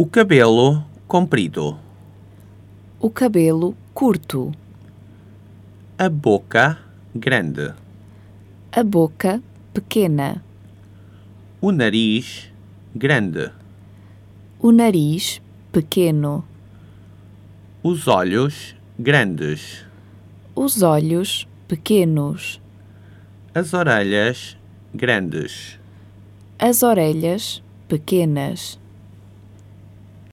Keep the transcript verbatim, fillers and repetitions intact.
O cabelo comprido. O cabelo curto. A boca grande. A boca pequena. O nariz grande. O nariz pequeno. Os olhos grandes. Os olhos pequenos. As orelhas grandes. As orelhas pequenas.